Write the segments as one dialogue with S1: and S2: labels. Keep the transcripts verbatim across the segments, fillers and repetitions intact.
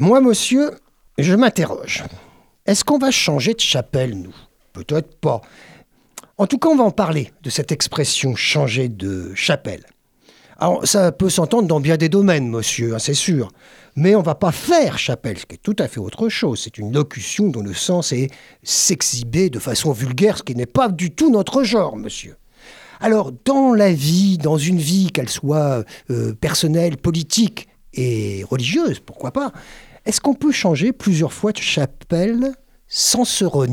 S1: Moi, monsieur, je m'interroge. Est-ce qu'on va changer de chapelle, nous ? Peut-être pas. En tout cas, on va en parler, de cette expression « changer de chapelle ». Alors, ça peut s'entendre dans bien des domaines, monsieur, hein, c'est sûr. Mais on ne va pas faire chapelle, ce qui est tout à fait autre chose. C'est une locution dont le sens est s'exhiber de façon vulgaire, ce qui n'est pas du tout notre genre, monsieur. Alors, dans la vie, dans une vie, qu'elle soit euh, personnelle, politique et religieuse, pourquoi pas, est-ce qu'on peut changer plusieurs fois de chapelle sans se renier ?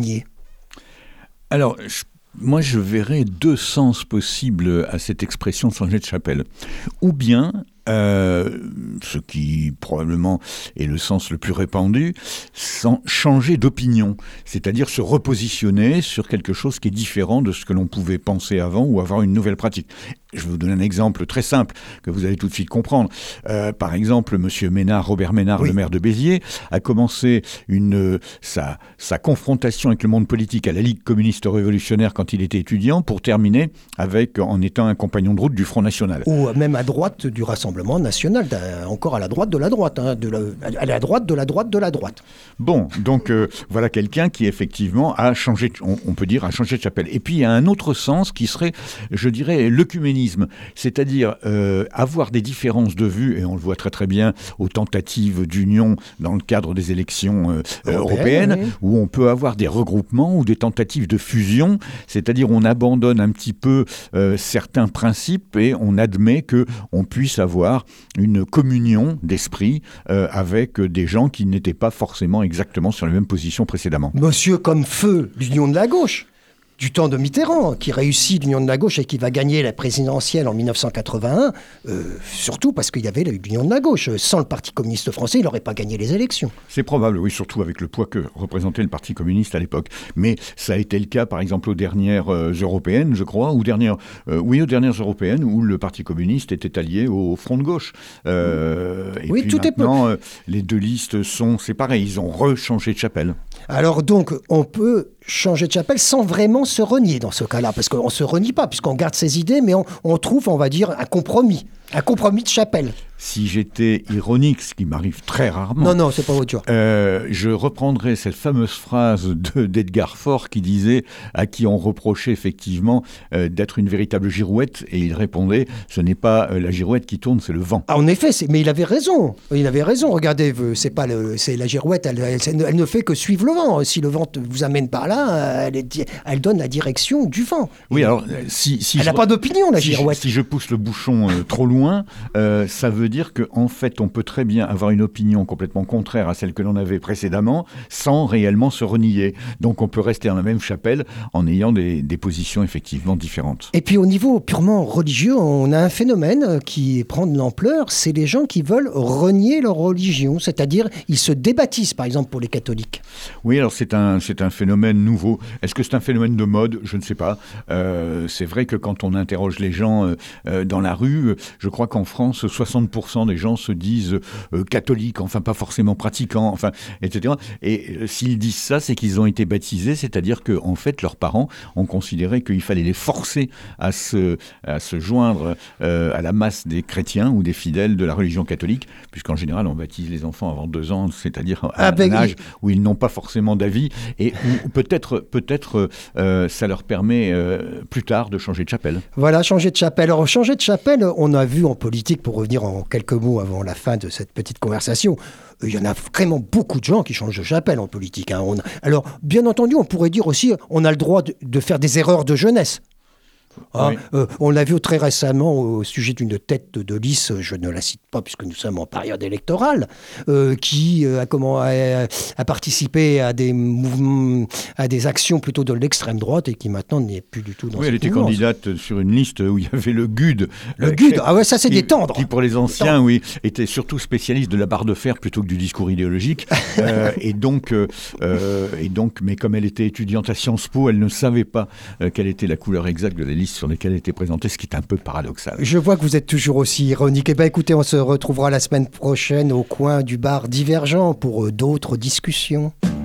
S2: Alors, je Moi, je verrais deux sens possibles à cette expression « changer de chapelle ». Ou bien, euh, ce qui probablement est le sens le plus répandu, sans changer d'opinion, c'est-à-dire se repositionner sur quelque chose qui est différent de ce que l'on pouvait penser avant ou avoir une nouvelle pratique. Je vais vous donner un exemple très simple que vous allez tout de suite comprendre. Euh, par exemple, M. Ménard, Robert Ménard, oui. le maire de Béziers, a commencé une, sa, sa confrontation avec le monde politique à la Ligue communiste révolutionnaire quand il était étudiant, pour terminer avec, en étant un compagnon de route du Front National.
S1: Ou même à droite du Rassemblement National, encore à la droite de la droite, hein, de la, à la droite de la droite de la droite.
S2: Bon, donc euh, voilà quelqu'un qui effectivement a changé, on, on peut dire, a changé de chapelle. Et puis il y a un autre sens qui serait, je dirais, l'œcuménisme. C'est-à-dire euh, avoir des différences de vues, et on le voit très très bien aux tentatives d'union dans le cadre des élections euh, européennes, oui. où on peut avoir des regroupements ou des tentatives de fusion, c'est-à-dire on abandonne un petit peu euh, certains principes et on admet qu'on puisse avoir une communion d'esprit euh, avec des gens qui n'étaient pas forcément exactement sur les mêmes positions précédemment.
S1: Monsieur comme feu, l'union de la gauche du temps de Mitterrand, qui réussit l'union de la gauche et qui va gagner la présidentielle en dix-neuf cent quatre-vingt-un, euh, surtout parce qu'il y avait l'union de la gauche. Sans le Parti communiste français, il n'aurait pas gagné les élections.
S2: C'est probable, oui, surtout avec le poids que représentait le Parti communiste à l'époque. Mais ça a été le cas, par exemple, aux dernières euh, européennes, je crois, ou dernières, euh, oui, aux dernières européennes, où le Parti communiste était allié au Front de gauche. Euh, et
S1: oui,
S2: puis
S1: tout
S2: maintenant,
S1: est...
S2: euh, les deux listes sont séparées. Ils ont rechangé de chapelle.
S1: Alors donc, on peut changer de chapelle sans vraiment se renier dans ce cas-là, parce qu'on ne se renie pas, puisqu'on garde ses idées, mais on, on trouve, on va dire, un compromis, un compromis de chapelle.
S2: Si j'étais ironique, ce qui m'arrive très rarement...
S1: Non, non, c'est pas votre genre.
S2: Euh, je reprendrais cette fameuse phrase de, d'Edgar Faure qui disait, à qui on reprochait effectivement euh, d'être une véritable girouette, et il répondait, ce n'est pas euh, la girouette qui tourne, c'est le vent.
S1: Ah, en effet, c'est, mais il avait raison. Il avait raison. Regardez, c'est pas le, c'est la girouette, elle, elle, elle ne fait que suivre le vent. Si le vent vous amène par là, elle, est, elle donne la direction du vent.
S2: Oui, alors si, si
S1: elle n'a
S2: je,
S1: pas d'opinion, la
S2: si
S1: girouette.
S2: Je, si je pousse le bouchon euh, trop loin, euh, ça veut dire qu'en fait, on peut très bien avoir une opinion complètement contraire à celle que l'on avait précédemment, sans réellement se renier. Donc on peut rester dans la même chapelle en ayant des, des positions effectivement différentes.
S1: Et puis au niveau purement religieux, on a un phénomène qui prend de l'ampleur, c'est les gens qui veulent renier leur religion, c'est-à-dire ils se débaptisent, par exemple pour les catholiques.
S2: Oui, alors c'est un, c'est un phénomène nouveau. Est-ce que c'est un phénomène de mode ? Je ne sais pas. Euh, c'est vrai que quand on interroge les gens euh, euh, dans la rue, je crois qu'en France, soixante pour cent des gens se disent euh, catholiques, enfin pas forcément pratiquants, enfin, et cetera. Et euh, s'ils disent ça, c'est qu'ils ont été baptisés, c'est-à-dire que en fait, leurs parents ont considéré qu'il fallait les forcer à se, à se joindre euh, à la masse des chrétiens ou des fidèles de la religion catholique, puisqu'en général, on baptise les enfants avant deux ans, c'est-à-dire à ah, ben, un âge où ils n'ont pas forcément d'avis, et où peut-être, peut-être euh, ça leur permet euh, plus tard de changer de chapelle.
S1: Voilà, changer de chapelle. Alors, changer de chapelle, on a vu en politique, pour revenir en quelques mots avant la fin de cette petite conversation, il y en a vraiment beaucoup de gens qui changent de chapelle en politique. Hein. On a... Alors, bien entendu, on pourrait dire aussi, on a le droit de, de faire des erreurs de jeunesse. Ah, oui. euh, on l'a vu très récemment au sujet d'une tête de liste, je ne la cite pas puisque nous sommes en période électorale, euh, qui euh, a, comment, a, a participé à des mouvements, à des actions plutôt de l'extrême droite et qui maintenant n'est plus du tout dans
S2: oui,
S1: cette
S2: elle était
S1: mouvance.
S2: Candidate sur une liste où il y avait le G U D.
S1: Le
S2: euh,
S1: G U D, ah ouais, ça c'est
S2: qui,
S1: des tendres.
S2: Qui pour les anciens, oui, était surtout spécialiste de la barre de fer plutôt que du discours idéologique. euh, et, donc, euh, et donc, mais comme elle était étudiante à Sciences Po, elle ne savait pas euh, quelle était la couleur exacte de la liste sur lesquelles elle était présentée, ce qui est un peu paradoxal.
S1: Je vois que vous êtes toujours aussi ironique. Eh bien, écoutez, on se retrouvera la semaine prochaine au coin du bar Divergent pour d'autres discussions.